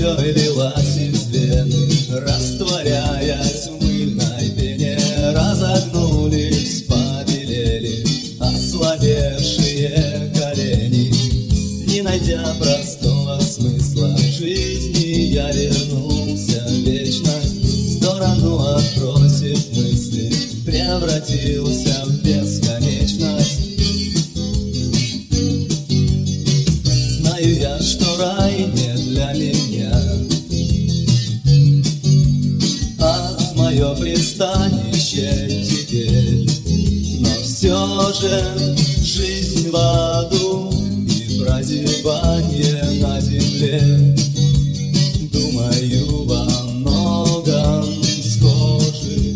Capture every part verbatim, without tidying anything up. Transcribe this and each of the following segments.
струей лилась из вены, растворяясь в мыльной пене. Разогнулись, побелели ослабевшие колени. Не найдя простого смысла в жизни, я вернулся в вечность. В сторону отбросив мысли, превратился в бесконечность. Знаю я, что рай не для меня, а мое пристанище теперь. Но все же жизнь в аду и прозябание на земле, думаю, во многом схожи.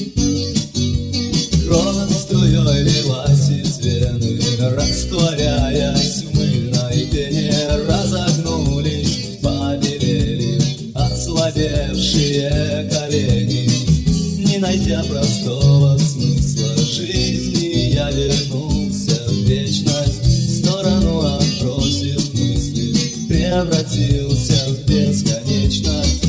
Кровь струей лилась из вены, растворяясь в мыльной пене. Разогнулись, побелели ослабевшие колени. Не найдя простого смысла жизни, я вернулся в вечность. В сторону отбросив мысли, превратился в бесконечность.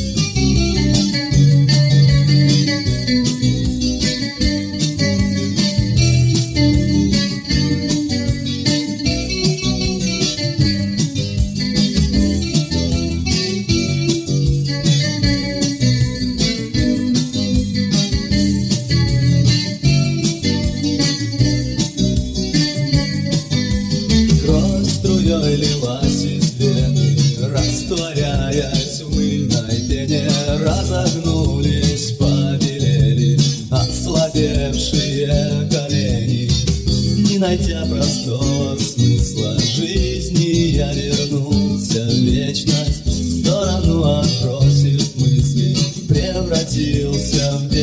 Струей лилась из вены, растворяясь в мыльной пене. Разогнулись, побелели ослабевшие колени. Не найдя простого смысла жизни, я вернулся в вечность. В сторону отбросив мысли, превратился в